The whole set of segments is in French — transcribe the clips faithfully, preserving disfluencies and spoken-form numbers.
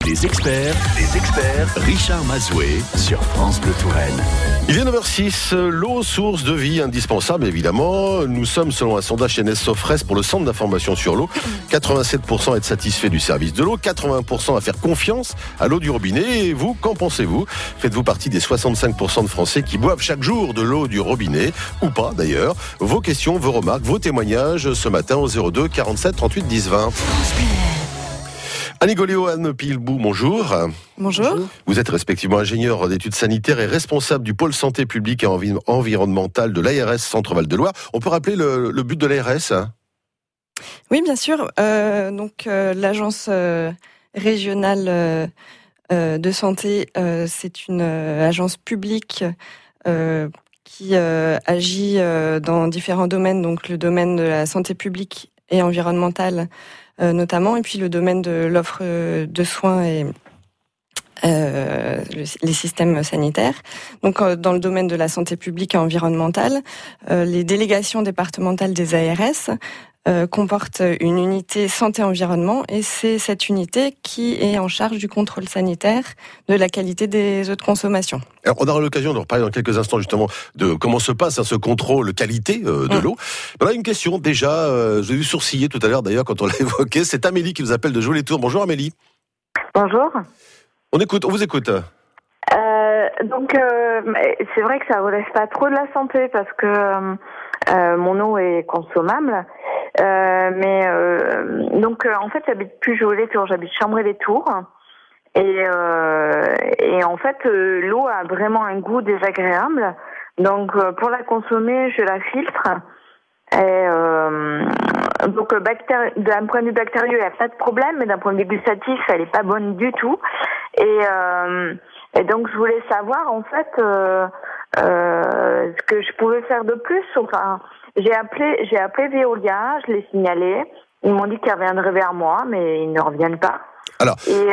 Les experts, les experts, Richard Mazoué sur France Bleu Touraine. Il est neuf heures six, l'eau, source de vie indispensable évidemment. Nous sommes selon un sondage N S Sofres pour le Centre d'information sur l'eau. quatre-vingt-sept pour cent être satisfait du service de l'eau, quatre-vingts pour cent à faire confiance à l'eau du robinet. Et vous, qu'en pensez-vous ? Faites-vous partie des soixante-cinq pour cent de Français qui boivent chaque jour de l'eau du robinet, ou pas d'ailleurs ? Vos questions, vos remarques, vos témoignages ce matin au zéro deux quarante-sept trente-huit dix vingt. Annie Goléo, Anne Pilbou, bonjour. Bonjour. Vous êtes respectivement ingénieur d'études sanitaires et responsable du pôle santé publique et envi- environnementale de l'A R S Centre-Val de Loire. On peut rappeler le, le but de l'A R S ? Oui, bien sûr. Euh, donc, euh, l'agence euh, régionale euh, euh, de santé, euh, c'est une euh, agence publique euh, qui euh, agit euh, dans différents domaines. Donc, le domaine de la santé publique et environnementale, euh, notamment, et puis le domaine de l'offre de soins et euh, les systèmes sanitaires. Donc, euh, dans le domaine de la santé publique et environnementale, euh, les délégations départementales des A R S euh, comportent une unité santé-environnement, et c'est cette unité qui est en charge du contrôle sanitaire de la qualité des eaux de consommation. Alors, on aura l'occasion de reparler dans quelques instants justement de comment se passe hein, ce contrôle qualité euh, de mmh. l'eau. Voilà une question déjà, euh, j'ai vu sourciller tout à l'heure d'ailleurs quand on l'a évoqué. C'est Amélie qui vous appelle de Jouer-les-Tours. Bonjour Amélie. Bonjour. On écoute, on vous écoute. Euh, donc euh, c'est vrai que ça relève pas trop de la santé parce que euh, mon eau est consommable. Euh, mais euh, donc euh, en fait j'habite plus Jouer-les-Tours, j'habite Chambray-les-Tours. Et, euh, et en fait, euh, l'eau a vraiment un goût désagréable. Donc, euh, pour la consommer, je la filtre. Et euh, donc, bactéri- d'un point de vue bactérieux, il n'y a pas de problème, mais d'un point de vue gustatif, elle n'est pas bonne du tout. Et, euh, et donc, je voulais savoir, en fait, euh, euh, ce que je pouvais faire de plus. Enfin, j'ai appelé, j'ai appelé Veolia, je l'ai signalé. Ils m'ont dit qu'ils reviendraient vers moi, mais ils ne reviennent pas. Alors. Et, euh,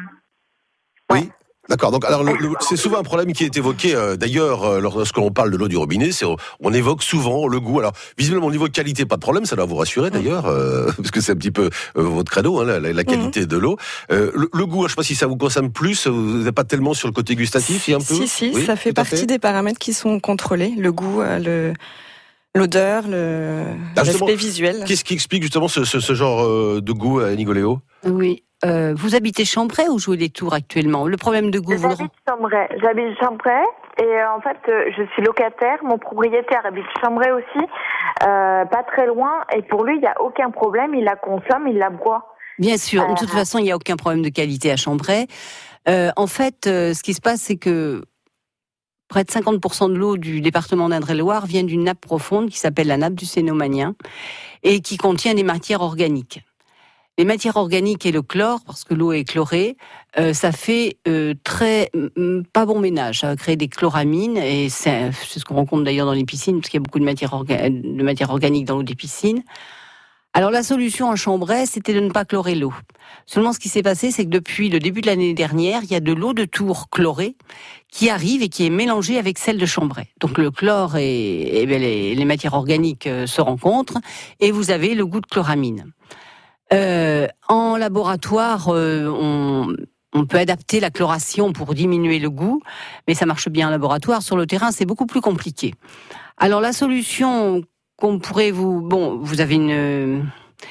Oui. Ouais. D'accord. Donc, alors, le, le, c'est souvent un problème qui est évoqué. Euh, d'ailleurs, euh, lorsqu'on parle de l'eau du robinet, c'est on évoque souvent le goût. Alors, visiblement, au niveau de qualité, pas de problème. Ça doit vous rassurer d'ailleurs, euh, parce que c'est un petit peu euh, votre credo, hein, la, la qualité mmh. de l'eau. Euh, le, le goût, je sais pas si ça vous concerne plus. Vous n'êtes pas tellement sur le côté gustatif, il y a un peu. Si, si, oui, ça fait partie fait. des paramètres qui sont contrôlés. Le goût, le l'odeur, le ah, l'aspect visuel. Qu'est-ce qui explique justement ce, ce, ce genre de goût, Annie Goléo ? Oui. Euh, vous habitez Chambray ou Jouer-les-Tours actuellement ? Le problème de goût. J'habite vous... Chambray. J'habite Chambray et euh, en fait euh, je suis locataire. Mon propriétaire habite Chambray aussi, euh, pas très loin. Et pour lui, il n'y a aucun problème. Il la consomme, il la boit. Bien sûr. Euh... De toute façon, il n'y a aucun problème de qualité à Chambray. Euh, en fait, euh, ce qui se passe, c'est que près de cinquante pour cent de l'eau du département d'Indre-et-Loire vient d'une nappe profonde qui s'appelle la nappe du Cénomanien et qui contient des matières organiques. Les matières organiques et le chlore, parce que l'eau est chlorée, euh, ça fait euh, très m- pas bon ménage. Ça va créer des chloramines et c'est, c'est ce qu'on rencontre d'ailleurs dans les piscines, parce qu'il y a beaucoup de matières, orga- de matières organiques dans l'eau des piscines. Alors la solution à Chambray, c'était de ne pas chlorer l'eau. Seulement, ce qui s'est passé, c'est que depuis le début de l'année dernière, il y a de l'eau de Tours chlorée qui arrive et qui est mélangée avec celle de Chambray. Donc le chlore et, et bien, les, les matières organiques euh, se rencontrent et vous avez le goût de chloramine. Euh, en laboratoire, euh, on, on peut adapter la chloration pour diminuer le goût, mais ça marche bien en laboratoire. Sur le terrain, c'est beaucoup plus compliqué. Alors la solution qu'on pourrait vous... Bon, vous avez une,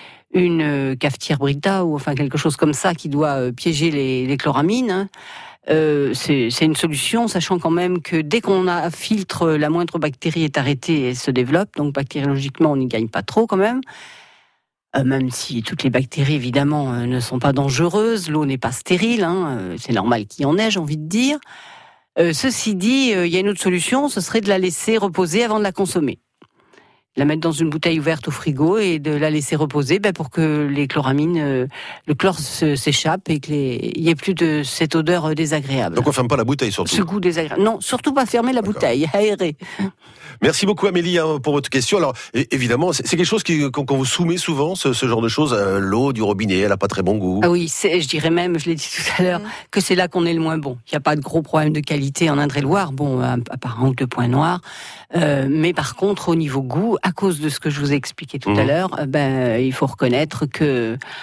une cafetière Brita ou enfin quelque chose comme ça qui doit piéger les, les chloramines. Hein. Euh, c'est, c'est une solution, sachant quand même que dès qu'on a filtre, la moindre bactérie est arrêtée et se développe. Donc bactériologiquement, on n'y gagne pas trop quand même. Euh, même si toutes les bactéries, évidemment, euh, ne sont pas dangereuses, l'eau n'est pas stérile, hein, euh, c'est normal qu'il y en ait, j'ai envie de dire. Euh, ceci dit, il euh, y a une autre solution, ce serait de la laisser reposer avant de la consommer. La mettre dans une bouteille ouverte au frigo et de la laisser reposer ben, pour que les chloramines, euh, le chlore se, s'échappe et qu'il n'y ait plus de cette odeur désagréable. Donc on ne ferme pas la bouteille surtout. Ce goût désagréable. Non, surtout pas fermer la D'accord. bouteille, aérer. Merci beaucoup Amélie hein, pour votre question. Alors évidemment, c'est, c'est quelque chose qui, qu'on, qu'on vous soumet souvent, ce, ce genre de choses. Euh, l'eau du robinet, elle n'a pas très bon goût. Ah oui, c'est, je dirais même, je l'ai dit tout à l'heure, mmh. que c'est là qu'on est le moins bon. Il n'y a pas de gros problème de qualité en Indre-et-Loire, bon, à, à part un ou deux points noirs. Euh, mais par contre, au niveau goût, à cause de ce que je vous ai expliqué tout mmh. à l'heure, ben, il faut reconnaître que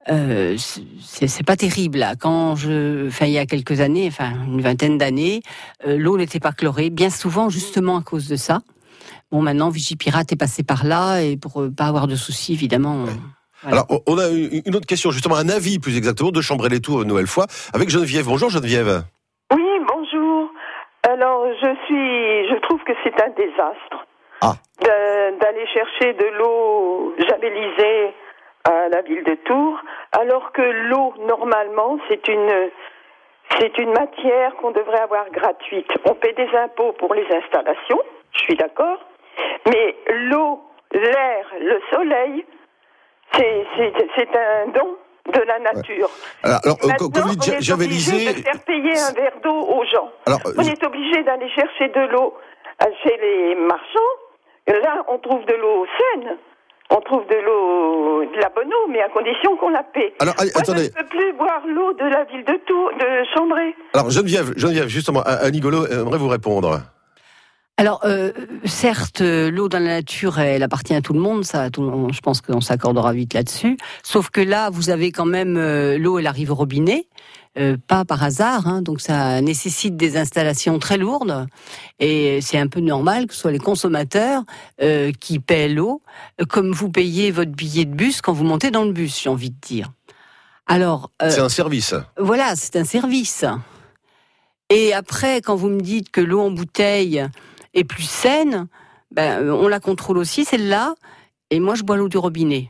Euh, c'est, c'est pas terrible. Là. Quand je, enfin, il y a quelques années, enfin une vingtaine d'années, euh, l'eau n'était pas chlorée, bien souvent justement à cause de ça. Bon, maintenant, Vigipirate est passé par là et pour euh, pas avoir de soucis, évidemment. Ouais. Voilà. Alors, on a une autre question, justement, un avis plus exactement de Chambray-les-Tours une nouvelle fois avec Geneviève. Bonjour Geneviève. Oui, bonjour. Alors, je suis, je trouve que c'est un désastre ah. de, d'aller chercher de l'eau javellisée à la ville de Tours, alors que l'eau, normalement, c'est une, c'est une matière qu'on devrait avoir gratuite. On paie des impôts pour les installations, je suis d'accord, mais l'eau, l'air, le soleil, c'est, c'est, c'est un don de la nature. Ouais. Alors, alors Maintenant, quand vous dites on est javellisé, obligé de faire payer un verre d'eau aux gens. Alors, on est obligé d'aller chercher de l'eau chez les marchands. Là, on trouve de l'eau saine. On trouve de l'eau, de la bonne eau, mais à condition qu'on la paie. Alors, allez, Moi, attendez. je ne peux plus boire l'eau de la ville de Tours, de Chambray. Alors Geneviève, Geneviève, justement, Annie Golo aimerait vous répondre. Alors, euh, certes, l'eau dans la nature, elle appartient à tout le monde, ça, tout le monde, je pense qu'on s'accordera vite là-dessus. Sauf que là, vous avez quand même euh, l'eau, elle arrive au robinet, euh, pas par hasard, hein, donc ça nécessite des installations très lourdes. Et c'est un peu normal que ce soit les consommateurs euh, qui paient l'eau, comme vous payez votre billet de bus quand vous montez dans le bus, j'ai envie de dire. Alors, euh, c'est un service. Voilà, c'est un service. Et après, quand vous me dites que l'eau en bouteille est plus saine, ben, on la contrôle aussi, celle-là, et moi je bois l'eau du robinet.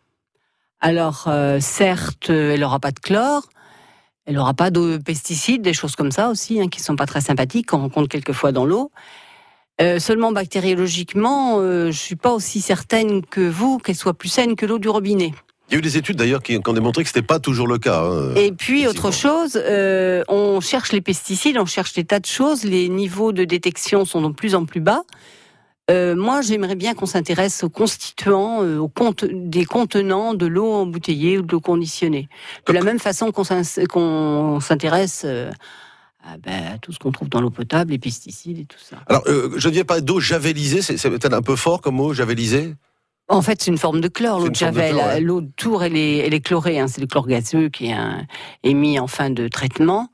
Alors, euh, certes, elle n'aura pas de chlore, elle n'aura pas de pesticides, des choses comme ça aussi, hein, qui ne sont pas très sympathiques, qu'on rencontre quelquefois dans l'eau. Euh, seulement, bactériologiquement, euh, je ne suis pas aussi certaine que vous qu'elle soit plus saine que l'eau du robinet. Il y a eu des études d'ailleurs qui, qui ont démontré que ce n'était pas toujours le cas. Hein, et puis, autre chose, euh, on cherche les pesticides, on cherche des tas de choses, les niveaux de détection sont de plus en plus bas. Euh, moi, j'aimerais bien qu'on s'intéresse aux constituants, euh, aux compte, des contenants de l'eau embouteillée ou de l'eau conditionnée. De la même façon qu'on, qu'on s'intéresse euh, à, ben, à tout ce qu'on trouve dans l'eau potable, les pesticides et tout ça. Alors, euh, je ne viens pas d'eau javellisée, c'est, c'est peut-être un peu fort comme mot, javellisée. En fait, c'est une forme de chlore, l'eau de Javel. De chlore, ouais. L'eau de Tours, elle est, elle est chlorée. Hein. C'est le chlore gazeux qui est, un, est mis en fin de traitement.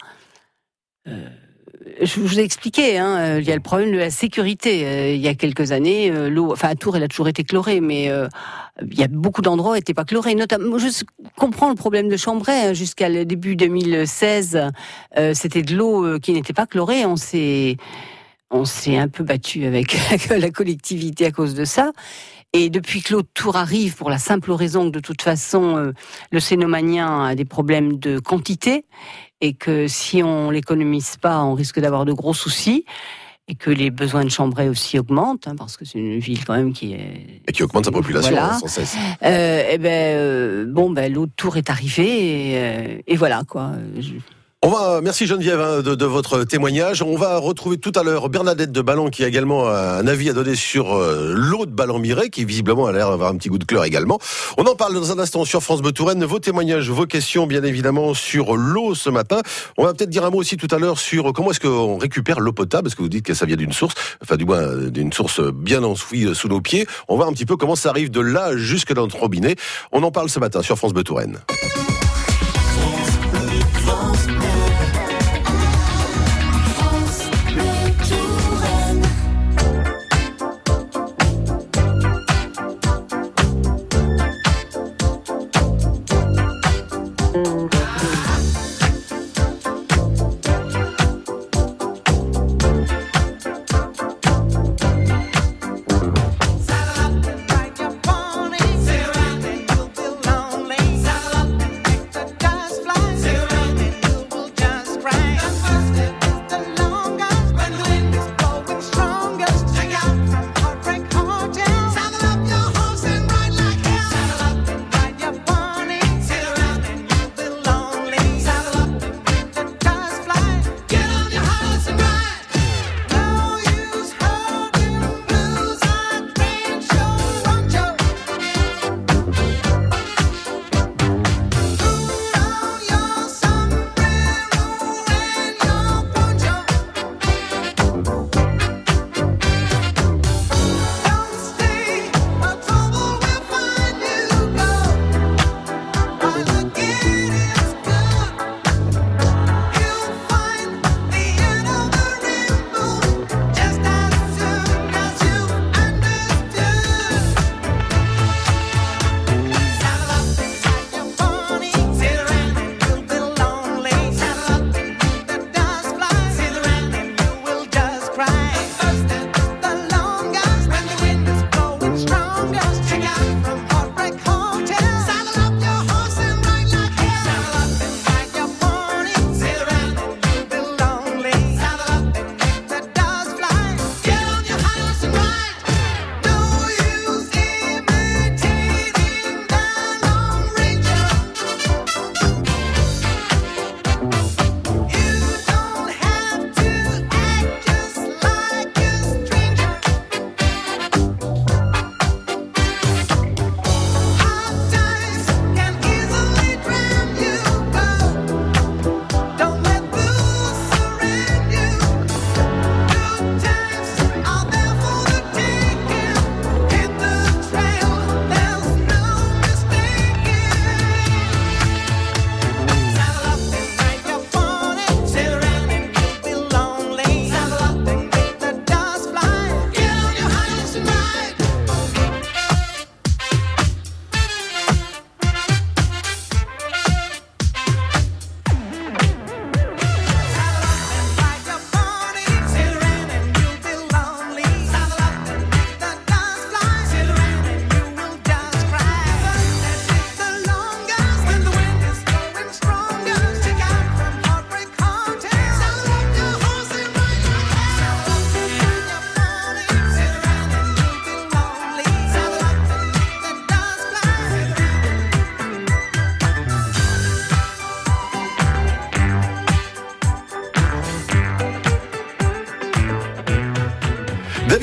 Euh, je vous ai expliqué, hein, il y a le problème de la sécurité. Euh, il y a quelques années, euh, l'eau, enfin à Tours, elle a toujours été chlorée, mais euh, il y a beaucoup d'endroits où elle n'était pas chlorée. Notamment, je comprends le problème de Chambray. Hein, jusqu'à le début deux mille seize, euh, c'était de l'eau qui n'était pas chlorée. On s'est, on s'est un peu battu avec la collectivité à cause de ça. Et depuis que l'eau de Tours arrive, pour la simple raison que de toute façon, euh, le Cénomanien a des problèmes de quantité et que si on l'économise pas, on risque d'avoir de gros soucis et que les besoins de Chambray aussi augmentent, hein, parce que c'est une ville quand même qui est... Et qui augmente sa population, voilà. hein, sans cesse. Euh, et ben, euh, bon, ben, l'eau de Tours est arrivée et, euh, et voilà, quoi. Je... On va, merci Geneviève hein, de, de votre témoignage. On va retrouver tout à l'heure Bernadette de Ballon qui a également un avis à donner sur euh, l'eau de Ballon-Miret qui visiblement a l'air d'avoir un petit goût de chlore également. On en parle dans un instant sur France Bleu Touraine. Vos témoignages, vos questions bien évidemment sur l'eau ce matin. On va peut-être dire un mot aussi tout à l'heure sur comment est-ce qu'on récupère l'eau potable, parce que vous dites que ça vient d'une source, enfin du moins d'une source bien enfouie sous nos pieds. On va voir un petit peu comment ça arrive de là jusque dans notre robinet. On en parle ce matin sur France Bleu Touraine.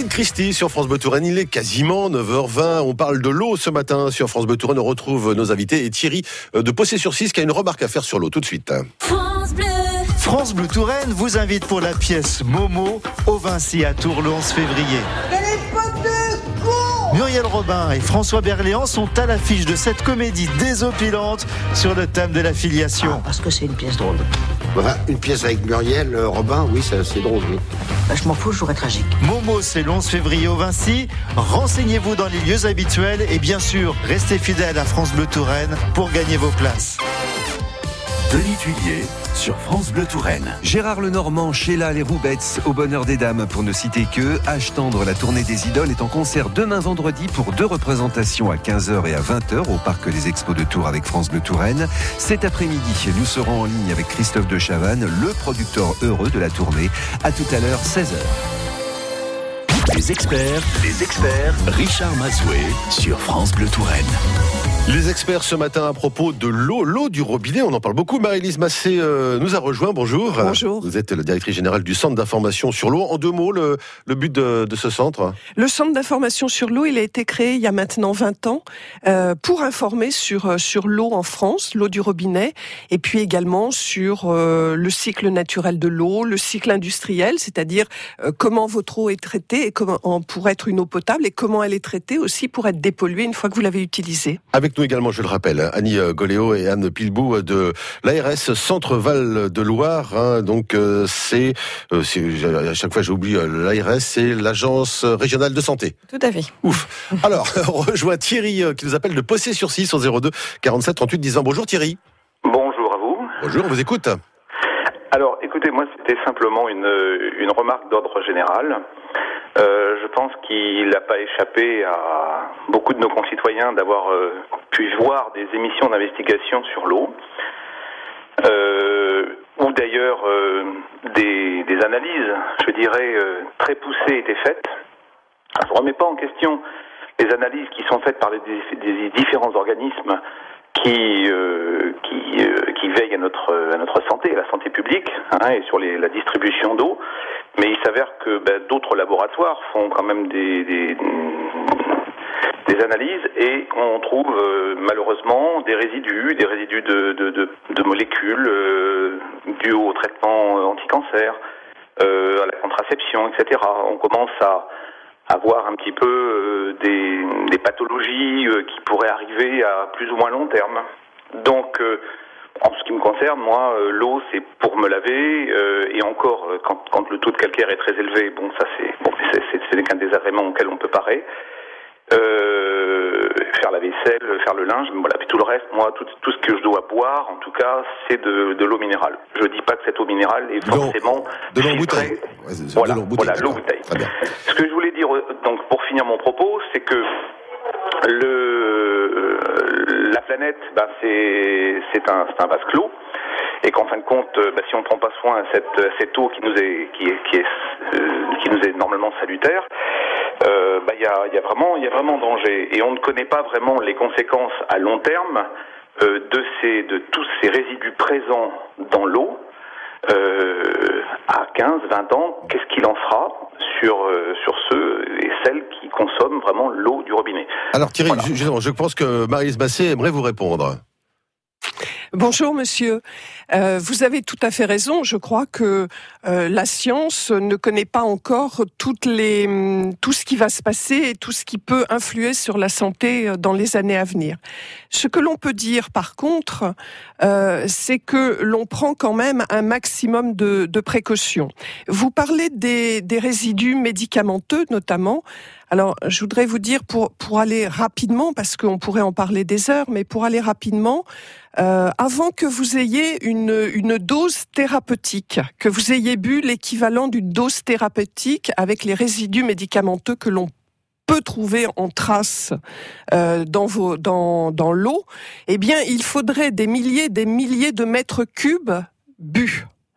Christie sur France Bleu Touraine, il est quasiment neuf heures vingt. On parle de l'eau ce matin sur France Bleu Touraine. On retrouve nos invités et Thierry de Possé-sur-Cisse qui a une remarque à faire sur l'eau tout de suite. France Bleu. France Bleu Touraine vous invite pour la pièce Momo au Vinci à Tours le onze février. Muriel Robin et François Berléand sont à l'affiche de cette comédie désopilante sur le thème de la filiation. Ah, parce que c'est une pièce drôle. Enfin, une pièce avec Muriel euh, Robin, oui, c'est, c'est drôle, oui. Bah, je m'en fous, je jouerai tragique. Momo, c'est le onze février au Vinci. Renseignez-vous dans les lieux habituels et bien sûr, restez fidèles à France Bleu Touraine pour gagner vos places. Denis Thuillier sur France Bleu Touraine. Gérard Lenormand, Sheila les Roubettes, Au Bonheur des Dames, pour ne citer que. H Tendre, la tournée des idoles, est en concert demain vendredi pour deux représentations à quinze heures et à vingt heures au Parc des Expos de Tours avec France Bleu Touraine. Cet après-midi, nous serons en ligne avec Christophe de Chavannes, le producteur heureux de la tournée. À tout à l'heure, seize heures. Les experts, les experts, Richard Mazoué sur France Bleu Touraine. Les experts ce matin à propos de l'eau, l'eau du robinet, on en parle beaucoup. Marie-Lise Massé euh, nous a rejoint, bonjour. Bonjour. Vous êtes la directrice générale du Centre d'information sur l'eau. En deux mots, le, le but de, de ce centre? Le Centre d'information sur l'eau, il a été créé il y a maintenant vingt ans euh, pour informer sur, sur l'eau en France, l'eau du robinet, et puis également sur euh, le cycle naturel de l'eau, le cycle industriel, c'est-à-dire euh, comment votre eau est traitée et comment, pour être une eau potable et comment elle est traitée aussi pour être dépolluée une fois que vous l'avez utilisée. Avec nous également, je le rappelle, Annie Goléo et Anne Pilbou de l'A R S Centre-Val de Loire. Hein, donc euh, c'est, euh, c'est, à chaque fois j'oublie euh, l'A R S, c'est l'Agence Régionale de Santé. Tout à fait. Ouf. Alors, on rejoint Thierry euh, qui nous appelle de Possé-sur-Cisse au zéro deux quarante-sept trente-huit dix vingt. Bonjour Thierry. Bonjour à vous. Bonjour, on vous écoute. Alors, écoutez, moi c'était simplement une, une remarque d'ordre général. Euh, je pense qu'il n'a pas échappé à beaucoup de nos concitoyens d'avoir euh, pu voir des émissions d'investigation sur l'eau, euh, ou d'ailleurs euh, des, des analyses, je dirais, euh, très poussées étaient faites. Alors, je ne remets pas en question les analyses qui sont faites par les, des différents organismes qui euh, qui, euh, qui veillent à notre à notre santé, à la santé publique, hein, et sur les, la distribution d'eau. Mais il s'avère que ben, d'autres laboratoires font quand même des, des, des analyses et on trouve euh, malheureusement des résidus, des résidus de, de, de, de molécules euh, dus au traitement anti-cancer, euh, à la contraception, et cetera. On commence à, à voir un petit peu euh, des, des pathologies euh, qui pourraient arriver à plus ou moins long terme. Donc, euh, en ce qui me concerne, moi, euh, l'eau, c'est pour me laver, euh, et encore, euh, quand, quand le taux de calcaire est très élevé, bon, ça c'est, bon, c'est, c'est, c'est qu'un désagrément auquel on peut parer. Euh, faire la vaisselle, faire le linge, voilà. Puis tout le reste, moi, tout, tout ce que je dois boire, en tout cas, c'est de, de l'eau minérale. Je dis pas que cette eau minérale est forcément de l'eau en bouteille. Ouais, voilà, de l'eau bouteille, voilà, l'eau bouteille. Ce que je voulais dire, donc, pour finir mon propos, c'est que le la planète, ben, c'est c'est un c'est un vase clos, et qu'en fin de compte, ben, si on prend pas soin à cette à cette eau qui nous est qui est qui est euh, qui nous est normalement salutaire, euh, ben, il y a il y a vraiment il y a vraiment danger, et on ne connaît pas vraiment les conséquences à long terme euh, de ces de tous ces résidus présents dans l'eau. Euh, à quinze, vingt ans, qu'est-ce qu'il en sera sur, euh, sur ceux et celles qui consomment vraiment l'eau du robinet? Alors Thierry, voilà. je, je pense que Marie-Lise Massé aimerait vous répondre. Bonjour monsieur, euh, vous avez tout à fait raison. Je crois que euh, la science ne connaît pas encore toutes les, tout ce qui va se passer et tout ce qui peut influer sur la santé dans les années à venir. Ce que l'on peut dire par contre, euh, c'est que l'on prend quand même un maximum de, de précautions. Vous parlez des, des résidus médicamenteux notamment. Alors, je voudrais vous dire, pour pour aller rapidement, parce qu'on pourrait en parler des heures, mais pour aller rapidement, euh, avant que vous ayez une une dose thérapeutique, que vous ayez bu l'équivalent d'une dose thérapeutique avec les résidus médicamenteux que l'on peut trouver en trace euh, dans vos dans dans l'eau, eh bien, il faudrait des milliers, des milliers de mètres cubes bu.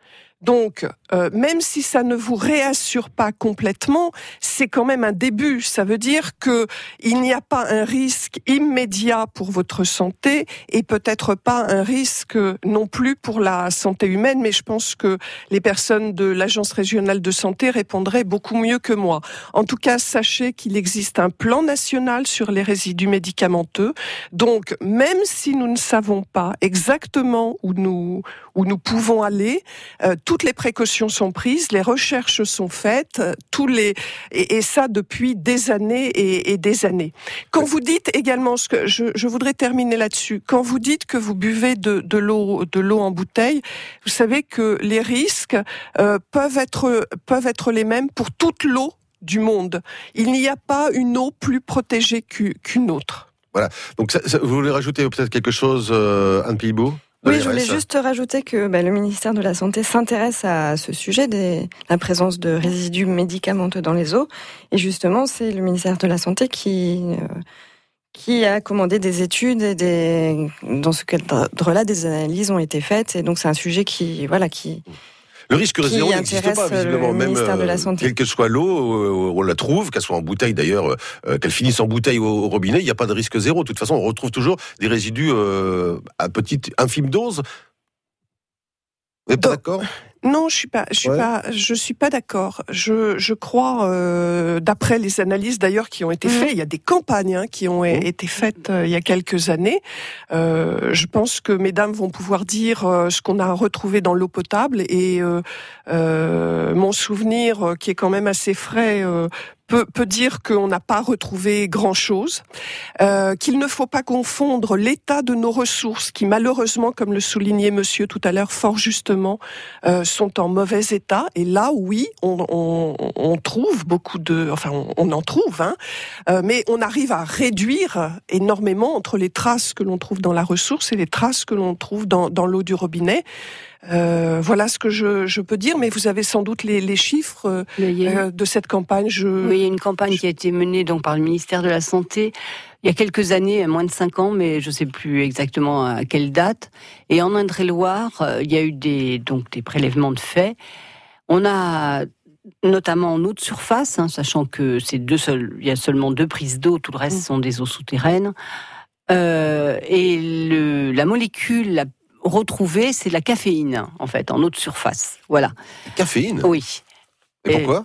Donc, euh, même si ça ne vous réassure pas complètement, c'est quand même un début. Ça veut dire que il n'y a pas un risque immédiat pour votre santé et peut-être pas un risque non plus pour la santé humaine, mais je pense que les personnes de l'Agence régionale de santé répondraient beaucoup mieux que moi. En tout cas, sachez qu'il existe un plan national sur les résidus médicamenteux. Donc, même si nous ne savons pas exactement où nous, où nous pouvons aller, euh, toutes les précautions sont prises, les recherches sont faites, tous les et, et ça depuis des années et, et des années. Quand vous dites également, ce que je, je voudrais terminer là-dessus, quand vous dites que vous buvez de, de l'eau, de l'eau en bouteille, vous savez que les risques euh, peuvent être peuvent être les mêmes pour toute l'eau du monde. Il n'y a pas une eau plus protégée qu'une autre. Voilà. Donc, ça, ça, vous voulez rajouter peut-être quelque chose, euh, Anne Pillebout ? Oui, je voulais juste rajouter que bah, le ministère de la Santé s'intéresse à ce sujet, de la présence de résidus médicamenteux dans les eaux. Et justement, c'est le ministère de la Santé qui, euh, qui a commandé des études et des, dans ce cadre-là, des analyses ont été faites. Et donc, c'est un sujet qui, voilà, qui... Le risque zéro n'existe pas, visiblement. Même euh, quelle que soit l'eau, euh, on la trouve, qu'elle soit en bouteille d'ailleurs, euh, qu'elle finisse en bouteille au, au robinet, il n'y a pas de risque zéro. De toute façon, on retrouve toujours des résidus euh, à petite, infime dose. Vous n'êtes pas d'accord ? Non, je suis pas, je suis ouais. pas, je suis pas d'accord. Je, je crois, euh, d'après les analyses d'ailleurs qui ont été faites, mmh. il y a des campagnes hein, qui ont mmh. été faites euh, il y a quelques années. Euh, je pense que mesdames vont pouvoir dire euh, ce qu'on a retrouvé dans l'eau potable et euh, euh, mon souvenir, euh, qui est quand même assez frais, euh, Peut, peut dire qu'on n'a pas retrouvé grand-chose, euh, qu'il ne faut pas confondre l'état de nos ressources qui malheureusement, comme le soulignait monsieur tout à l'heure fort justement, euh, sont en mauvais état. Et là, oui, on, on, on trouve beaucoup de... Enfin, on, on en trouve, hein, euh, mais on arrive à réduire énormément entre les traces que l'on trouve dans la ressource et les traces que l'on trouve dans, dans l'eau du robinet. Euh, voilà ce que je, je peux dire, mais vous avez sans doute les, les chiffres euh, de cette campagne. Je... Oui, il y a une campagne je... qui a été menée donc par le ministère de la Santé il y a quelques années, moins de cinq ans, mais je ne sais plus exactement à quelle date. Et en Indre-et-Loire, il y a eu des, donc, des prélèvements de faits. On a notamment en eau de surface, hein, sachant que c'est deux seuls, il y a seulement deux prises d'eau, tout le reste mmh. sont des eaux souterraines. Euh, et le, la molécule la retrouvée, c'est la caféine, en fait, en eau de surface. Voilà. Caféine ? Oui. Et, et pourquoi ?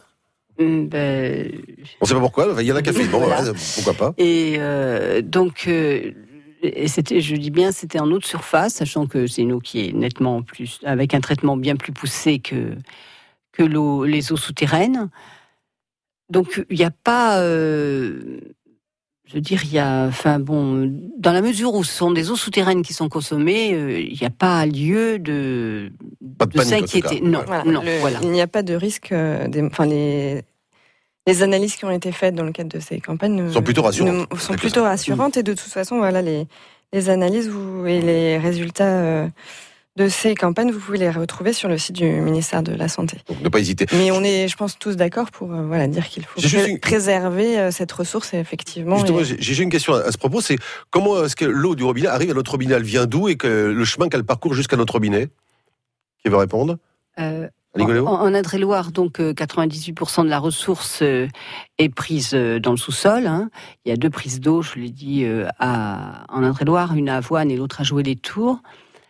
ben... On ne sait pas pourquoi, il y a la caféine, bon, voilà. Pourquoi pas ? Et euh, donc, euh, et c'était, je dis bien, c'était en eau de surface, sachant que c'est une eau qui est nettement plus, avec un traitement bien plus poussé que, que l'eau, les eaux souterraines. Donc, il n'y a pas... Euh, Je veux dire, il y a, enfin bon, dans la mesure où ce sont des eaux souterraines qui sont consommées, euh, il n'y a pas lieu de, pas de, de s'inquiéter. Non, voilà. non, le, voilà. Il n'y a pas de risque. Euh, des, enfin, les, les analyses qui ont été faites dans le cadre de ces campagnes sont plutôt rassurantes. Ne, sont plutôt rassurantes et de toute façon, voilà, les, les analyses vous, et les résultats. Euh, de ces campagnes, vous pouvez les retrouver sur le site du ministère de la Santé. Donc ne pas hésiter. Mais on est, je pense, tous d'accord pour euh, voilà, dire qu'il faut pré- une... préserver euh, cette ressource, effectivement. Justement, et... j'ai, j'ai une question à ce propos, c'est comment est-ce que l'eau du robinet arrive à notre robinet ? Elle vient d'où et que le chemin qu'elle parcourt jusqu'à notre robinet ? Qui veut répondre ? euh, En, en Indre-et-Loire, donc euh, quatre-vingt-dix-huit pour cent de la ressource euh, est prise euh, dans le sous-sol. Hein. Il y a deux prises d'eau, je l'ai dit, euh, à, en Indre-et-Loire, une à Avoine et l'autre à Joué-les-Tours.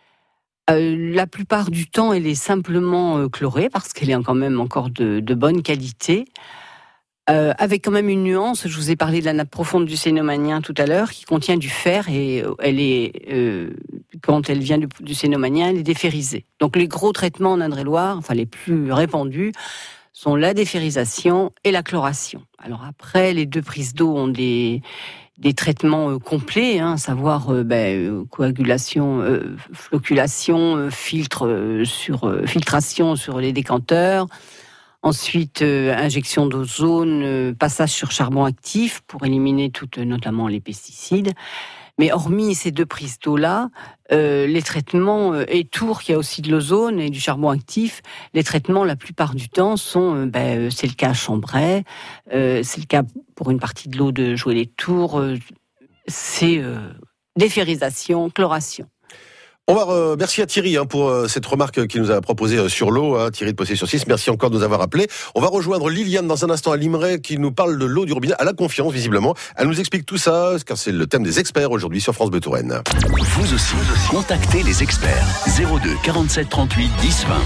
Euh, la plupart du temps, elle est simplement euh, chlorée parce qu'elle est quand même encore de, de bonne qualité. Euh, avec quand même une nuance, je vous ai parlé de la nappe profonde du Cénomanien tout à l'heure, qui contient du fer et euh, elle est, euh, quand elle vient du, du Cénomanien, elle est déferrisée. Donc les gros traitements en Indre-et-Loire, enfin les plus répandus, sont la déferrisation et la chloration. Alors après, les deux prises d'eau ont des... des traitements euh, complets, hein, à savoir euh, ben, euh, coagulation, euh, floculation, euh, filtre euh, sur euh, filtration sur les décanteurs, ensuite euh, injection d'ozone, euh, passage sur charbon actif pour éliminer toutes, notamment les pesticides. Mais hormis ces deux prises d'eau-là, euh, les traitements, euh, et Tours, qui a aussi de l'ozone et du charbon actif, les traitements, la plupart du temps, sont, euh, ben, c'est le cas à Chambray, euh, c'est le cas pour une partie de l'eau de Joué-les-Tours, euh, c'est euh, déferrisation, chloration. On va euh, merci à Thierry hein, pour euh, cette remarque qu'il nous a proposée euh, sur l'eau, hein, Thierry de Poissy-sur-Six. Merci encore de nous avoir appelés. On va rejoindre Liliane dans un instant à Limeray qui nous parle de l'eau du robinet. Elle a confiance visiblement. Elle nous explique tout ça car c'est le thème des experts aujourd'hui sur France Bleu Touraine. Vous aussi, contactez les experts. zéro deux quarante-sept trente-huit dix vingt.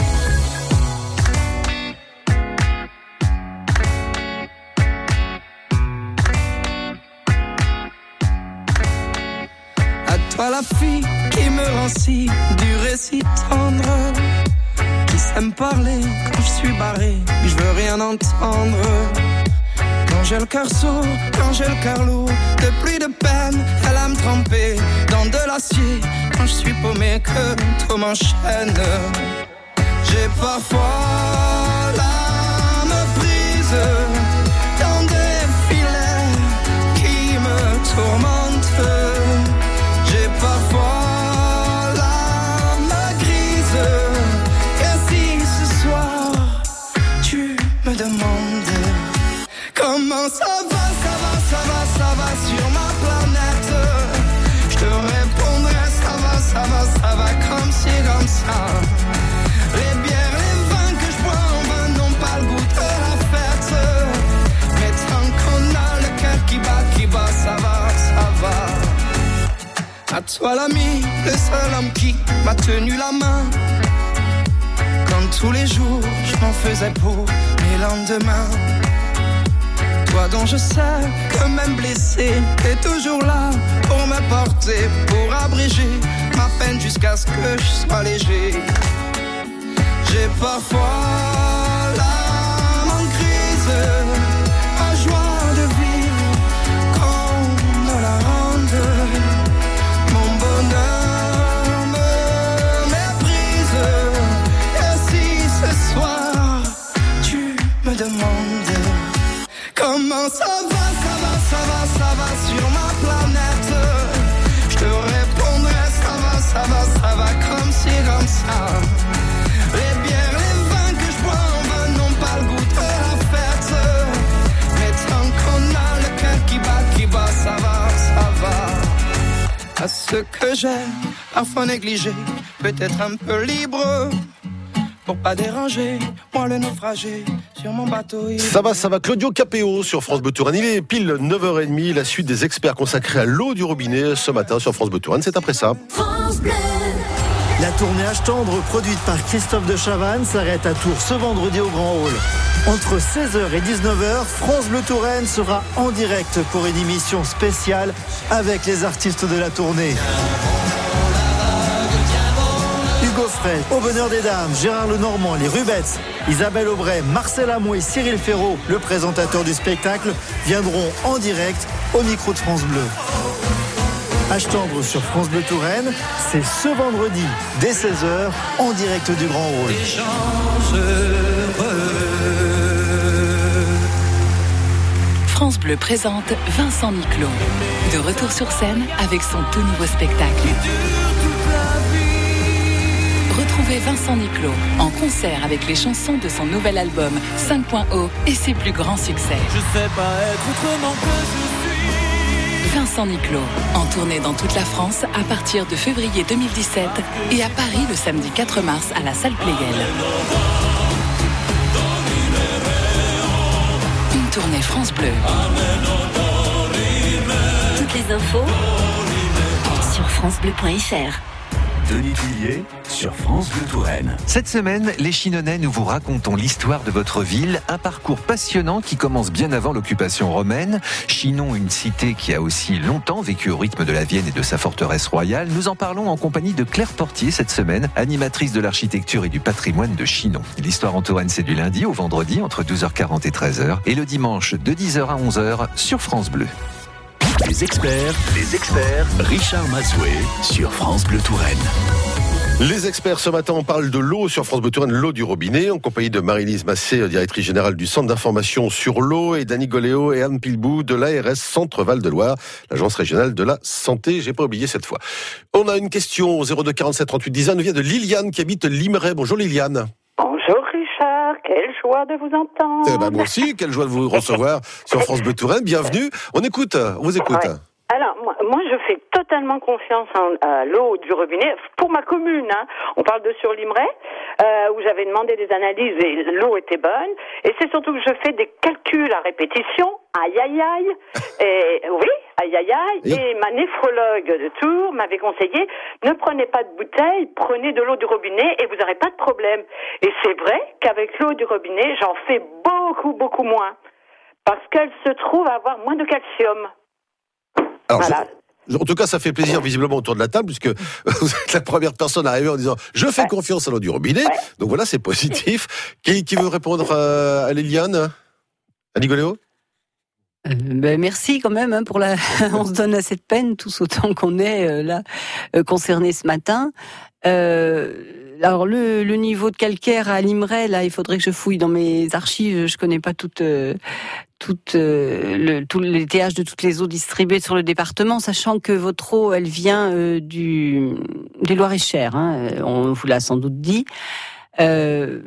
Toi la fille qui me rend si dur et si tendre, qui sait me parler quand je suis barré, je veux rien entendre. Quand j'ai le cœur sourd, quand j'ai le cœur lourd, de pluie de peine, elle a me tremper dans de l'acier. Quand je suis paumé, que tout m'enchaîne. J'ai parfois l'âme prise dans des filets qui me tourmentent. Parfois l'âme grise. Et si ce soir tu me demandes comment ça va, ça va, ça va, ça va sur ma planète, je te répondrai ça va, ça va, ça va comme ci, comme ça. Les bières, les vins que je bois en vain n'ont pas le goût de la fête, mais tant qu'on a le cœur qui bat, qui bat, ça va, ça va. À toi l'ami, le seul homme qui m'a tenu la main, quand tous les jours je m'en faisais pour mes lendemains. Toi dont je sais que même blessé, t'es toujours là pour me porter, pour abréger ma peine jusqu'à ce que je sois léger. J'ai parfois l'âme en crise, la joie de vivre qu'on me la rende. Bonheur me méprise. Et si ce soir tu me demandes comment ça va, ça va, ça va, ça va sur ma planète, je te répondrai ça va, ça va, ça va comme ci, comme ça. Les bières, les vins que je bois en vain n'ont pas le goût de la fête, mais tant qu'on a le cœur qui bat, qui bat, ça va, ça va. À ce que j'aime, parfois négligé, peut-être un peu libre, pour pas déranger, moi le naufragé, sur mon bateau. Il... Ça va, ça va, Claudio Capéo sur France Bleu Touraine. Il est pile neuf heures trente, la suite des experts consacrés à l'eau du robinet ce matin sur France Bleu Touraine, c'est après ça. France Bleu. La tournée Âge tendre, produite par Christophe de Chavannes, s'arrête à Tours ce vendredi au Grand Hall. Entre seize heures et dix-neuf heures, France Bleu Touraine sera en direct pour une émission spéciale avec les artistes de la tournée. Hugo Frey, Au Bonheur des Dames, Gérard Lenormand, les Rubettes, Isabelle Aubray, Marcel Amont et Cyril Ferraud, le présentateur du spectacle, viendront en direct au micro de France Bleu. Âge tendre sur France Bleu Touraine, c'est ce vendredi dès seize heures en direct du Grand Hall. Les gens heureux. France Bleu présente Vincent Niclot, de retour sur scène avec son tout nouveau spectacle. Retrouvez Vincent Niclot en concert avec les chansons de son nouvel album cinq point oh et ses plus grands succès. Je sais pas être autrement que je suis. Vincent Niclot, en tournée dans toute la France à partir de février deux mille dix-sept et à Paris le samedi quatre mars à la salle Pleyel. Une tournée France Bleu. Toutes les infos sur francebleu point fr. Denis Tillier sur France Bleu Touraine. Cette semaine, les Chinonnais, nous vous racontons l'histoire de votre ville, un parcours passionnant qui commence bien avant l'occupation romaine. Chinon, une cité qui a aussi longtemps vécu au rythme de la Vienne et de sa forteresse royale. Nous en parlons en compagnie de Claire Portier cette semaine, animatrice de l'architecture et du patrimoine de Chinon. L'histoire en Touraine, c'est du lundi au vendredi entre douze heures quarante et treize heures et le dimanche de dix heures à onze heures sur France Bleu. Les experts, les experts, Richard Mazoué sur France Bleu Touraine. Les experts, ce matin, on parle de l'eau sur France Bleu Touraine, l'eau du robinet, en compagnie de Marie-Lise Massé, directrice générale du Centre d'information sur l'eau, et Dany Goléo et Anne Pilbou de l'A R S Centre Val-de-Loire, l'agence régionale de la santé. J'ai pas oublié cette fois. On a une question au zéro deux quarante-sept trente-huit dix, nous vient de Liliane qui habite Limeray. Bonjour Liliane. Bonjour Richard, quelle joie de vous entendre. Eh ben moi aussi, quelle joie de vous recevoir sur France Bleu Touraine. Bienvenue. On écoute, on vous écoute. Ouais. Alors moi, moi je fais totalement totalement confiance en, à l'eau du robinet pour ma commune. Hein. On parle de sur Limeray, euh, où j'avais demandé des analyses et l'eau était bonne. Et c'est surtout que je fais des calculs à répétition. Aïe aïe aïe. Et oui, aïe aïe aïe. Oui. Et ma néphrologue de Tours m'avait conseillé, ne prenez pas de bouteille, prenez de l'eau du robinet et vous n'aurez pas de problème. Et c'est vrai qu'avec l'eau du robinet, j'en fais beaucoup beaucoup moins. Parce qu'elle se trouve avoir moins de calcium. Alors, voilà. je- En tout cas, ça fait plaisir visiblement autour de la table, puisque vous êtes la première personne à arriver en disant « Je fais Ouais. confiance à l'eau du robinet Ouais. ». Donc voilà, c'est positif. Qui, qui veut répondre à, à Liliane? Annie Goléo? Euh, ben merci quand même hein, pour la. On se donne assez de peine tous autant qu'on est euh, là euh, concernés ce matin. Euh, alors le, le niveau de calcaire à Limeray, là, il faudrait que je fouille dans mes archives. Je connais pas toutes, euh, toutes euh, le, tous les T H de toutes les eaux distribuées sur le département, sachant que votre eau, elle vient euh, du du Loir-et-Cher. Hein, on vous l'a sans doute dit. Euh,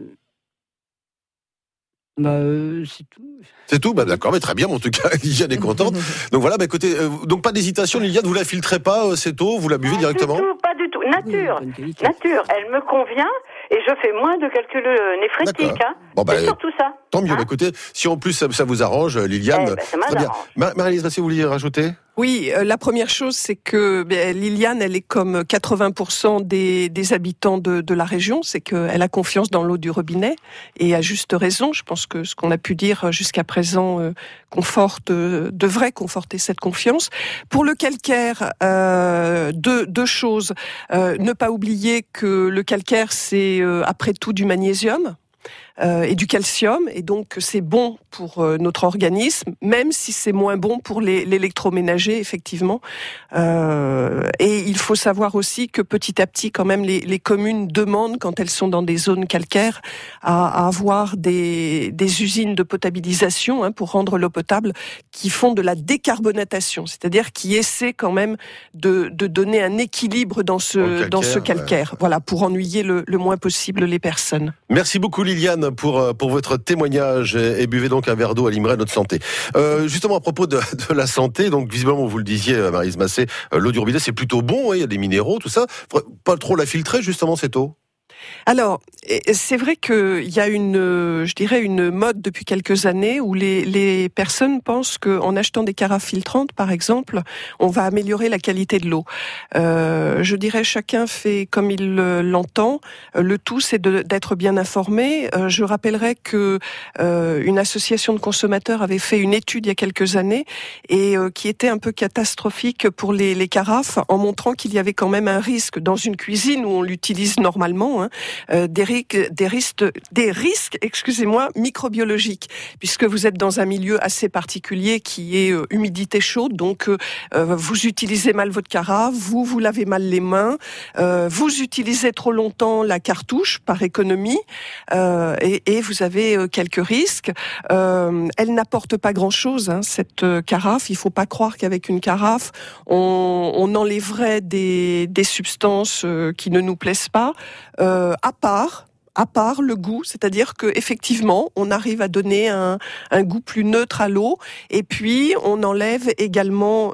bah, euh, c'est tout. C'est tout, bah d'accord, mais très bien, mais en tout cas, Liliane est contente. Donc voilà, bah écoutez, euh, donc pas d'hésitation, Liliane, vous la filtrez pas, euh, cette eau, vous la buvez Pas directement? du tout, pas du tout. Nature, nature, elle me convient et je fais moins de calculs euh, néphrétiques. D'accord. Hein. Bon, bah, c'est surtout ça. Tant mieux, Hein. bah, écoutez, si en plus ça, ça vous arrange, Liliane, Eh ben, ça très bien. m'arrange. Ma- Marie-Lise Massé, vous vouliez rajouter? Oui, euh, la première chose, c'est que ben, Liliane, elle est comme quatre-vingts pour cent des, des habitants de, de la région, c'est qu'elle a confiance dans l'eau du robinet, et à juste raison. Je pense que ce qu'on a pu dire jusqu'à présent euh, conforte, euh, devrait conforter cette confiance. Pour le calcaire, euh, deux, deux choses. Euh, ne pas oublier que le calcaire, c'est euh, après tout du magnésium. Euh, et du calcium, et donc c'est bon pour euh, notre organisme, même si c'est moins bon pour les, l'électroménager, effectivement. Euh, et il faut savoir aussi que petit à petit, quand même, les, les communes demandent, quand elles sont dans des zones calcaires, à, à avoir des, des usines de potabilisation hein, pour rendre l'eau potable, qui font de la décarbonatation, c'est-à-dire qui essaient quand même de, de donner un équilibre dans ce, calcaire, dans ce calcaire, ouais. voilà, pour ennuyer le, le moins possible les personnes. Merci beaucoup Liliane pour, pour votre témoignage et, et buvez donc un verre d'eau à Limeray, notre santé. Euh, justement à propos de, de la santé, donc visiblement vous le disiez Maryse Massé, euh, l'eau du robinet c'est plutôt bon, il y a des minéraux, tout ça. Faudrait pas trop la filtrer justement cette eau? Alors, c'est vrai qu'il y a une, je dirais, une mode depuis quelques années où les, les personnes pensent qu'en achetant des carafes filtrantes, par exemple, on va améliorer la qualité de l'eau. Euh, je dirais chacun fait comme il l'entend. Le tout, c'est de, d'être bien informé. Euh, je rappellerai que euh, une association de consommateurs avait fait une étude il y a quelques années et euh, qui était un peu catastrophique pour les, les carafes, en montrant qu'il y avait quand même un risque dans une cuisine où on l'utilise normalement. Hein, Euh, des, risques, des risques, des risques, excusez-moi, microbiologiques, puisque vous êtes dans un milieu assez particulier qui est euh, humidité chaude, donc euh, vous utilisez mal votre carafe, vous vous lavez mal les mains, euh, vous utilisez trop longtemps la cartouche par économie, euh, et, et vous avez euh, quelques risques. Euh, elle n'apporte pas grand-chose, hein, cette euh, carafe. Il faut pas croire qu'avec une carafe, on, on enlèverait des, des substances euh, qui ne nous plaisent pas. Euh, à part, à part le goût, c'est-à-dire que effectivement, on arrive à donner un, un goût plus neutre à l'eau, et puis on enlève également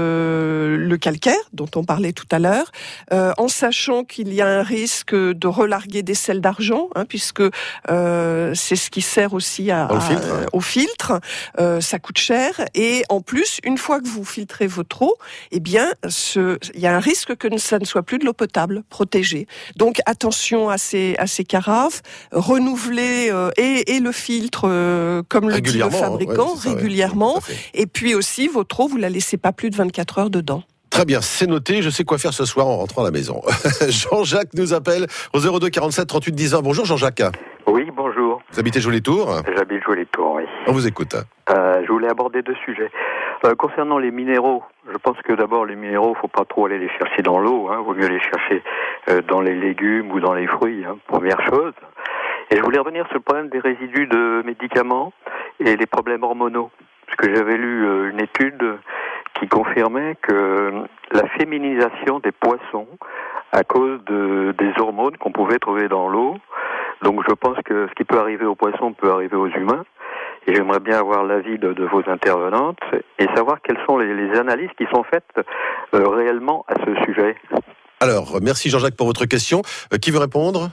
euh, le calcaire dont on parlait tout à l'heure, euh, en sachant qu'il y a un risque de relarguer des sels d'argent, hein, puisque euh, c'est ce qui sert aussi à, Au filtre, à, ouais. au filtre. Euh, ça coûte cher, et en plus, une fois que vous filtrez votre eau, eh bien, ce, il y a un risque que ça ne soit plus de l'eau potable protégée. Donc attention à ces à ces carafes, renouveler euh, et, et le filtre euh, comme le dit le Régulièrement, fabricant hein, ouais, c'est ça, ouais. régulièrement. Tout à fait. Et puis aussi votre eau, vous la laissez pas plus de vingt-quatre heures dedans. Très bien, c'est noté, je sais quoi faire ce soir en rentrant à la maison. Jean-Jacques nous appelle au zéro deux quarante-sept trente-huit dix-neuf. Bonjour Jean-Jacques. Oui, bonjour. Vous habitez Joly-Tours? J'habite Joly-Tours, oui. On vous écoute. Euh, je voulais aborder deux sujets. Euh, concernant les minéraux, je pense que d'abord les minéraux, faut pas trop aller les chercher dans l'eau, hein, vaut mieux les chercher euh, dans les légumes ou dans les fruits, hein, première chose. Et je voulais revenir sur le problème des résidus de médicaments et les problèmes hormonaux. Parce que j'avais lu euh, une étude qui confirmait que la féminisation des poissons à cause de, des hormones qu'on pouvait trouver dans l'eau. Donc je pense que ce qui peut arriver aux poissons peut arriver aux humains. Et j'aimerais bien avoir l'avis de, de vos intervenantes et savoir quelles sont les, les analyses qui sont faites euh, réellement à ce sujet? Alors, merci Jean-Jacques pour votre question. Euh, qui veut répondre?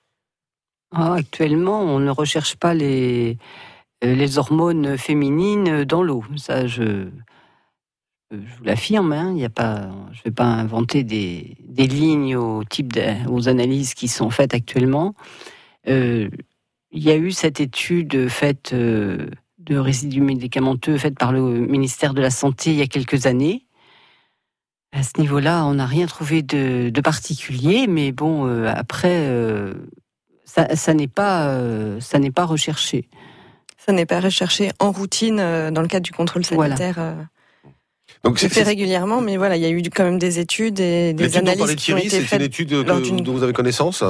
Ah, actuellement, on ne recherche pas les, les hormones féminines dans l'eau. Ça, je, je vous l'affirme. Hein. Il y a pas, je ne vais pas inventer des, des lignes au type de, aux analyses qui sont faites actuellement. Euh, il y a eu cette étude faite euh, de résidus médicamenteux faite par le ministère de la Santé il y a quelques années. À ce niveau-là, on n'a rien trouvé de, de particulier, mais bon, euh, après, euh, ça, ça n'est pas, euh, ça n'est pas recherché. Ça n'est pas recherché en routine euh, dans le cadre du contrôle sanitaire. Voilà. Euh, Donc c'est fait régulièrement, mais voilà, il y a eu quand même des études et des l'étude analyses dont qui ont été faites. C'est une étude que, dont vous avez connaissance?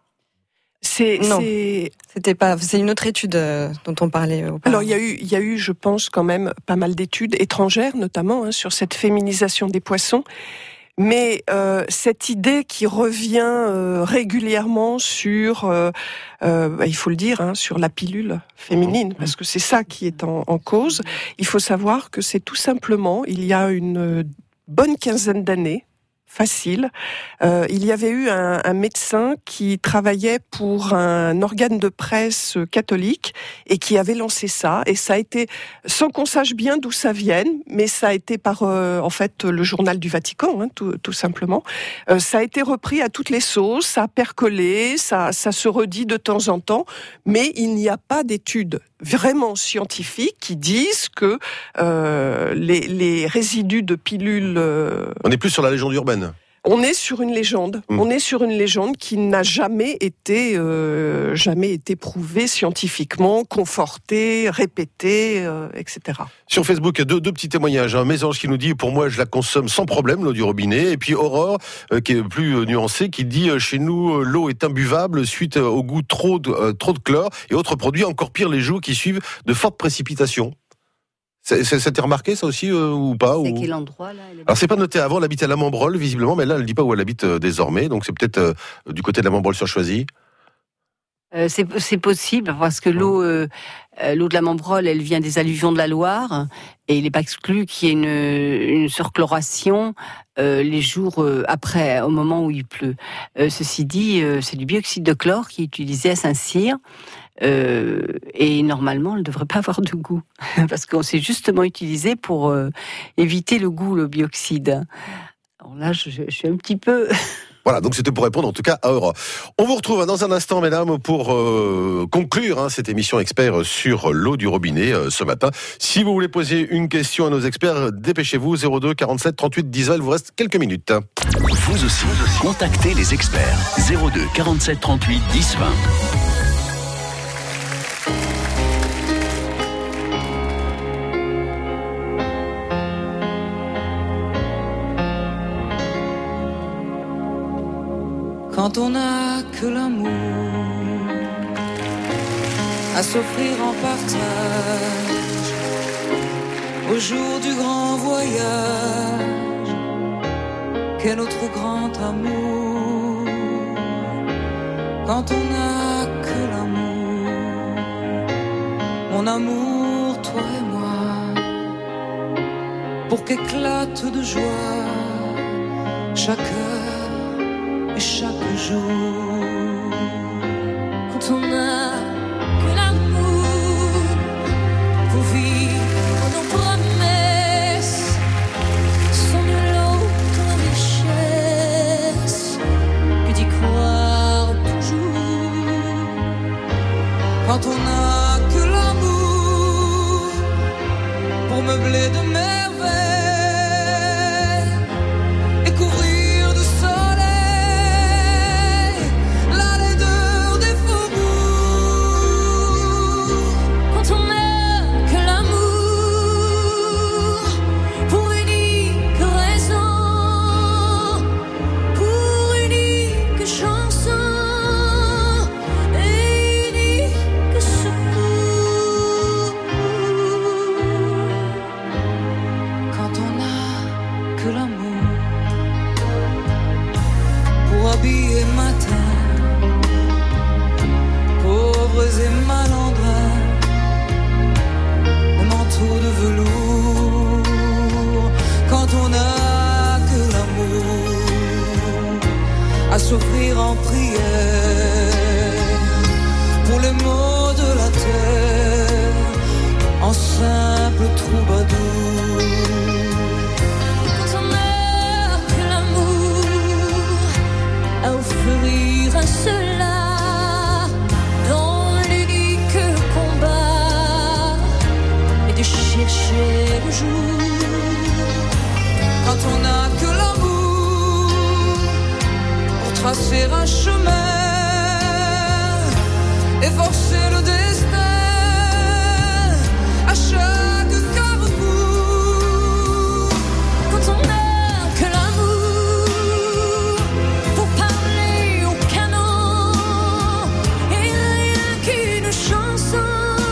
C'est, non, c'est... c'était pas. C'est une autre étude euh, dont on parlait auparavant. Alors il y a eu, il y a eu, je pense quand même pas mal d'études étrangères, notamment hein, sur cette féminisation des poissons. Mais euh, cette idée qui revient euh, régulièrement sur, euh, euh, bah, il faut le dire, hein, sur la pilule féminine, parce que c'est ça qui est en, en cause. Il faut savoir que c'est tout simplement, il y a une bonne quinzaine d'années, facile, euh, il y avait eu un, un médecin qui travaillait pour un organe de presse catholique et qui avait lancé ça, et ça a été, sans qu'on sache bien d'où ça vienne, mais ça a été par euh, en fait le journal du Vatican, hein, tout, tout simplement. Euh, ça a été repris à toutes les sauces, ça a percolé, ça, ça se redit de temps en temps, mais il n'y a pas d'études vraiment scientifiques qui disent que euh, les, les résidus de pilules... Euh, On est plus sur la légende urbaine. On est sur une légende. Mmh. On est sur une légende qui n'a jamais été, euh, jamais été prouvée scientifiquement, confortée, répétée, euh, et cetera. Sur Facebook, deux, deux petits témoignages. Un Mésange qui nous dit, pour moi, je la consomme sans problème, l'eau du robinet. Et puis Aurore, euh, qui est plus euh, nuancée, qui dit, euh, chez nous, euh, l'eau est imbuvable suite euh, au goût trop de, euh, trop de chlore et autres produits, encore pire les jours qui suivent de fortes précipitations. Ça t'est remarqué ça aussi euh, ou pas? C'est ou... quel endroit là? Alors c'est pas noté avant, elle habite à la Mambrol visiblement, mais là elle ne dit pas où elle habite euh, désormais, donc c'est peut-être euh, du côté de la Mambrol sur Choisy. Euh, c'est, c'est possible parce que l'eau, euh, l'eau de la Mambrol, elle vient des alluvions de la Loire et il n'est pas exclu qu'il y ait une, une surchloration euh, les jours euh, après, au moment où il pleut. Euh, ceci dit, euh, c'est du bioxyde de chlore qui est utilisé à Saint-Cyr. Euh, et normalement, elle ne devrait pas avoir de goût, parce qu'on s'est justement utilisé pour euh, éviter le goût, le bioxyde. Alors là, je, je suis un petit peu... Voilà, donc c'était pour répondre en tout cas à Aurore. On vous retrouve dans un instant, mesdames, pour euh, conclure hein, cette émission expert sur l'eau du robinet euh, ce matin. Si vous voulez poser une question à nos experts, dépêchez-vous, zéro deux quarante-sept trente-huit dix, il vous reste quelques minutes. Vous aussi, vous aussi. Contactez les experts, zéro deux quarante-sept trente-huit dix vingt. Quand on n'a que l'amour à s'offrir en partage au jour du grand voyage qu'est notre grand amour. Quand on n'a que l'amour, mon amour, toi et moi, pour qu'éclate de joie chaque heure et chaque jour. Quand on n'a que l'amour pour vivre nos promesses, sans de l'autre richesse que d'y croire toujours. Quand on n'a que l'amour pour meubler de merveilles et couvrir de soleil la laideur des faubourgs. Quand on n'a que l'amour pour unique raison, pour unique chanson et unique secours. Quand on n'a que l'amour pour habiller matin pauvres et malandrins de manteaux de velours. Quand on n'a que s'offrir en prière pour les maux de la terre, en simple troubadour. Quand on n'a que l'amour à offrir à ceux-là, dans l'unique combat et de chercher le jour. Quand on n'a que l'amour pour tracer un chemin et forcer le destin à chaque carrefour. Quand on n'a que l'amour pour parler au canon et rien qu'une chanson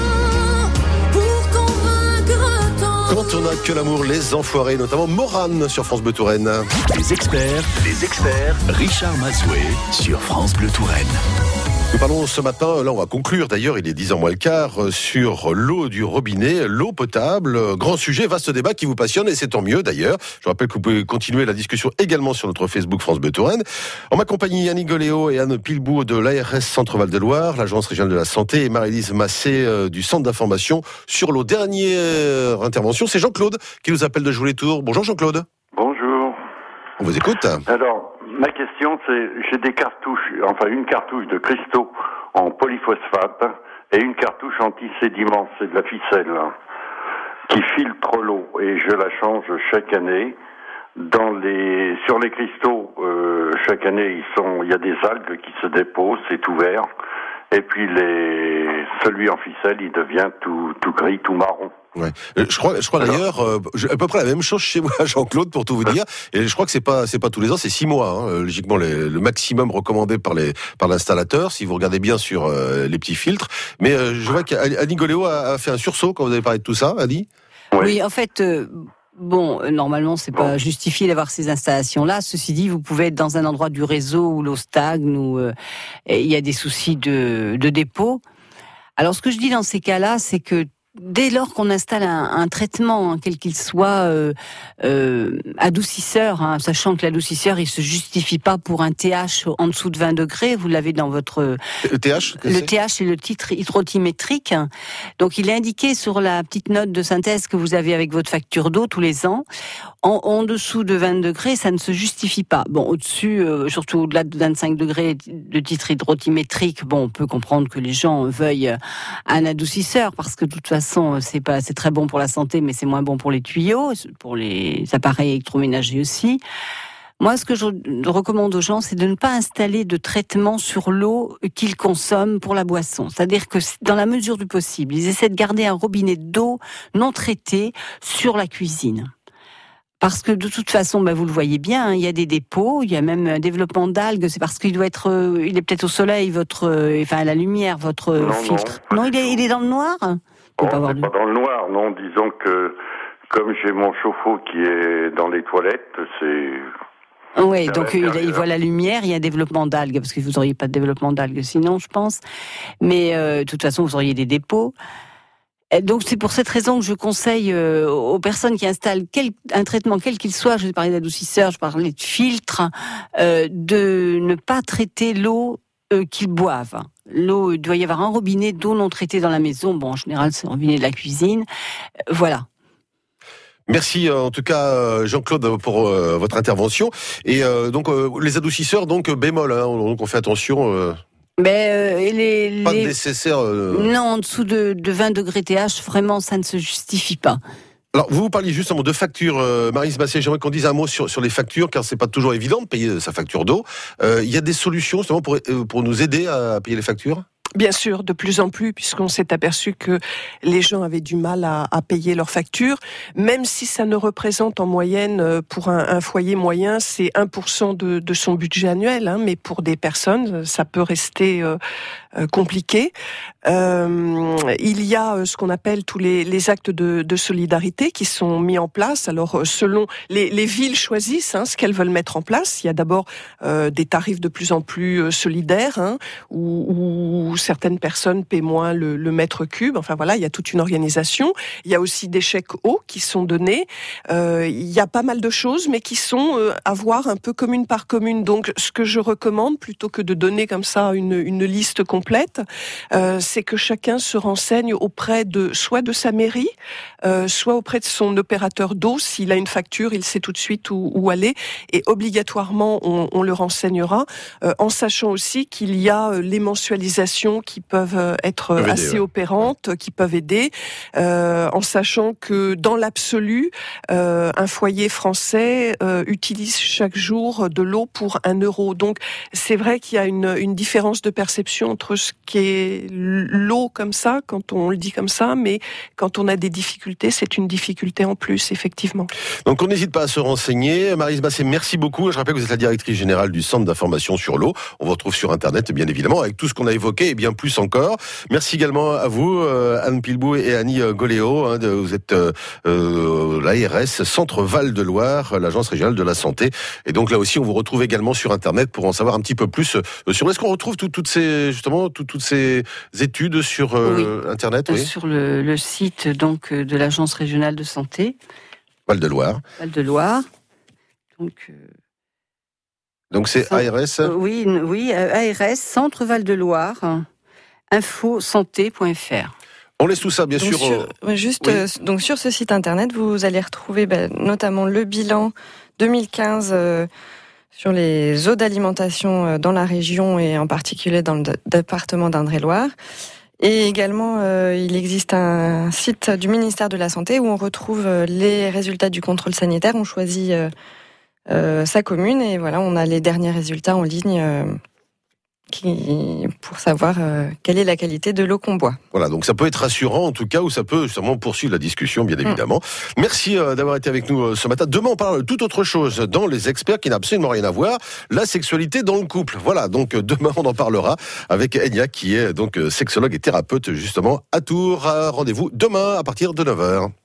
pour convaincre un temps. Quand on n'a que l'amour, les enfoirés, notamment Morane sur France Bleu Touraine. Les experts, les experts, Richard Mazoué sur France Bleu Touraine. Nous parlons ce matin, là on va conclure d'ailleurs, il est dix heures moins le quart, sur l'eau du robinet, l'eau potable. Grand sujet, vaste débat qui vous passionne et c'est tant mieux d'ailleurs. Je rappelle que vous pouvez continuer la discussion également sur notre Facebook France Bleu Touraine. En ma compagnie, Annie Goléo et Anne Pilbout de l'A R S Centre-Val de Loire, l'Agence régionale de la santé, et Marie-Lise Massé du Centre d'information sur l'eau. Dernière intervention, c'est Jean-Claude qui nous appelle de Jouer-les-Tours. Bonjour Jean-Claude. Bonjour. On vous écoute. Alors, ma question c'est, j'ai des cartouches, enfin une cartouche de cristaux en polyphosphate et une cartouche anti-sédiment, c'est de la ficelle, hein, qui filtre l'eau et je la change chaque année. Dans les, sur les cristaux, euh, chaque année ils sont, il y a des algues qui se déposent, c'est tout vert. Et puis les, celui en ficelle, il devient tout, tout gris, tout marron. Ouais. Je crois, je crois d'ailleurs euh, à peu près la même chose chez moi, Jean-Claude, pour tout vous dire. Et je crois que c'est pas, c'est pas tous les ans, c'est six mois. Hein, logiquement, les, le maximum recommandé par les, par l'installateur. Si vous regardez bien sur euh, les petits filtres. Mais euh, je vois qu'Annie Goléo a, a fait un sursaut quand vous avez parlé de tout ça, Annie. Oui, oui en fait. Euh... Bon, euh, normalement, c'est pas justifié d'avoir ces installations-là. Ceci dit, vous pouvez être dans un endroit du réseau où l'eau stagne, où euh, il y a des soucis de, de dépôt. Alors, ce que je dis dans ces cas-là, c'est que dès lors qu'on installe un, un traitement, hein, quel qu'il soit, euh, euh, adoucisseur, hein, sachant que l'adoucisseur, il se justifie pas pour un T H en dessous de vingt degrés, vous l'avez dans votre... Le T H Le T H, c'est le titre hydrotimétrique. Donc, il est indiqué sur la petite note de synthèse que vous avez avec votre facture d'eau tous les ans. En, en dessous de vingt degrés, ça ne se justifie pas. Bon, au-dessus, euh, surtout au-delà de vingt-cinq degrés de titre hydrotimétrique, bon, on peut comprendre que les gens veuillent un adoucisseur, parce que de toute façon, c'est pas, c'est très bon pour la santé, mais c'est moins bon pour les tuyaux, pour les appareils électroménagers aussi. Moi, ce que je recommande aux gens, c'est de ne pas installer de traitement sur l'eau qu'ils consomment pour la boisson. C'est-à-dire que, dans la mesure du possible, ils essaient de garder un robinet d'eau non traité sur la cuisine. Parce que de toute façon, ben vous le voyez bien, hein, il y a des dépôts, il y a même un développement d'algues. C'est parce qu'il doit être, euh, il est peut-être au soleil, votre, euh, enfin à la lumière, votre non, filtre. Non, non il est, il est dans le noir. Oh, pas, c'est pas dans le noir, non. Disons que comme j'ai mon chauffe-eau qui est dans les toilettes, c'est. Oui, donc il, il voit la lumière, il y a un développement d'algues, parce que vous n'auriez pas de développement d'algues sinon, je pense. Mais euh, de toute façon, vous auriez des dépôts. Donc c'est pour cette raison que je conseille euh, aux personnes qui installent quel, un traitement quel qu'il soit, je vais parler d'adoucisseur, je parlais de filtre, euh, de ne pas traiter l'eau euh, qu'ils boivent. L'eau, il doit y avoir un robinet d'eau non traitée dans la maison. Bon, en général, c'est le robinet de la cuisine. Euh, voilà. Merci en tout cas Jean-Claude pour euh, votre intervention. Et euh, donc euh, les adoucisseurs, donc bémol, hein, donc on fait attention. Euh... Mais euh, les, pas les... nécessaire. Euh... Non, en dessous de, de vingt degrés T H, vraiment, ça ne se justifie pas. Alors, vous vous parliez justement de factures, euh, Marie-Lise Massé, j'aimerais qu'on dise un mot sur, sur les factures, car c'est pas toujours évident de payer sa facture d'eau. Il euh, y a des solutions justement pour, pour nous aider à payer les factures ? Bien sûr, de plus en plus, puisqu'on s'est aperçu que les gens avaient du mal à, à payer leurs factures, même si ça ne représente en moyenne, pour un, un foyer moyen, c'est un pour cent de, de son budget annuel, hein, mais pour des personnes, ça peut rester euh, compliqué. Euh, il y a ce qu'on appelle tous les, les actes de, de solidarité qui sont mis en place. Alors, selon les, les villes choisissent hein, ce qu'elles veulent mettre en place. Il y a d'abord euh, des tarifs de plus en plus solidaires, hein, où, où certaines personnes paient moins le, le mètre cube. Enfin voilà, il y a toute une organisation. Il y a aussi des chèques eau qui sont donnés. Euh, il y a pas mal de choses, mais qui sont euh, à voir un peu commune par commune. Donc, ce que je recommande, plutôt que de donner comme ça une, une liste complète, euh, c'est que chacun se renseigne auprès de soit de sa mairie, euh, soit auprès de son opérateur d'eau. S'il a une facture, il sait tout de suite où, où aller. Et obligatoirement, on, on le renseignera, euh, en sachant aussi qu'il y a les mensualisations qui peuvent être peuvent assez aider, ouais. opérantes, qui peuvent aider, euh, en sachant que dans l'absolu, euh, un foyer français euh, utilise chaque jour de l'eau pour un euro. Donc, c'est vrai qu'il y a une, une différence de perception entre ce qui est l'eau comme ça, quand on le dit comme ça, mais quand on a des difficultés, c'est une difficulté en plus, effectivement. Donc on n'hésite pas à se renseigner. Maryse Basset, merci beaucoup. Je rappelle que vous êtes la directrice générale du Centre d'information sur l'eau. On vous retrouve sur Internet, bien évidemment, avec tout ce qu'on a évoqué et bien plus encore. Merci également à vous, Anne Pilbou et Annie Goléo. Vous êtes euh, l'A R S Centre Val-de-Loire, l'Agence régionale de la santé. Et donc là aussi, on vous retrouve également sur Internet pour en savoir un petit peu plus sur. Est-ce qu'on retrouve tout, toutes ces justement tout, toutes ces études sur euh, oui. Internet, oui. Sur le, le site donc de l'Agence régionale de santé. Val-de-Loire. Val-de-Loire. Donc. Euh... Donc c'est A R S. Euh, oui, oui, A R S Centre Val-de-Loire. info santé point f r. On laisse tout ça, bien donc sûr. Sur, euh... juste, oui. euh, donc sur ce site internet, vous allez retrouver bah, notamment le bilan deux mille quinze euh, sur les eaux d'alimentation euh, dans la région et en particulier dans le d- département d'Indre-et-Loire. Et également, euh, il existe un site du ministère de la Santé où on retrouve euh, les résultats du contrôle sanitaire. On choisit euh, euh, sa commune et voilà, on a les derniers résultats en ligne. Euh, Qui, pour savoir euh, quelle est la qualité de l'eau qu'on boit. Voilà, donc ça peut être rassurant en tout cas, ou ça peut justement poursuivre la discussion, bien évidemment. Mmh. Merci euh, d'avoir été avec nous euh, ce matin. Demain, on parle de toute autre chose dans Les Experts qui n'a absolument rien à voir, la sexualité dans le couple. Voilà, donc euh, demain, on en parlera avec Enya, qui est donc euh, sexologue et thérapeute justement à Tours. Rendez-vous demain à partir de neuf heures.